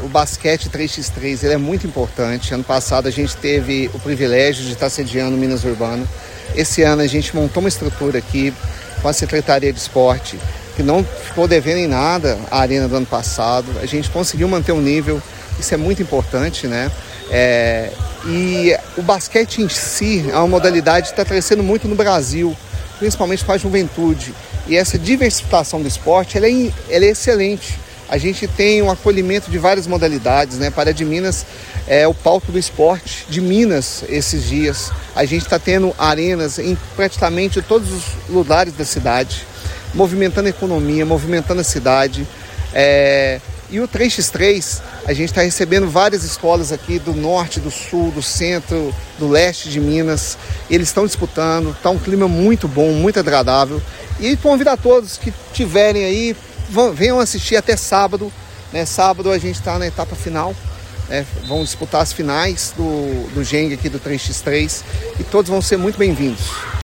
o basquete 3x3 ele é muito importante. Ano passado a gente teve o privilégio de estar sediando o Minas Urbano. Esse ano a gente montou uma estrutura aqui com a Secretaria de Esporte, que não ficou devendo em nada a arena do ano passado. A gente conseguiu manter um nível, isso é muito importante, né? E o basquete em si é uma modalidade que está crescendo muito no Brasil, principalmente com a juventude. E essa diversificação do esporte ela é excelente. A gente tem um acolhimento de várias modalidades, né? Pará de Minas é o palco do esporte de Minas esses dias. A gente está tendo arenas em praticamente todos os lugares da cidade, movimentando a economia, movimentando a cidade. E o 3x3, a gente está recebendo várias escolas aqui do norte, do sul, do centro, do leste de Minas. Eles estão disputando, está um clima muito bom, muito agradável. E convido a todos que tiverem aí, venham assistir até sábado. Né? Sábado a gente está na etapa final. Vão disputar as finais do Jenga aqui do 3x3 e todos vão ser muito bem-vindos.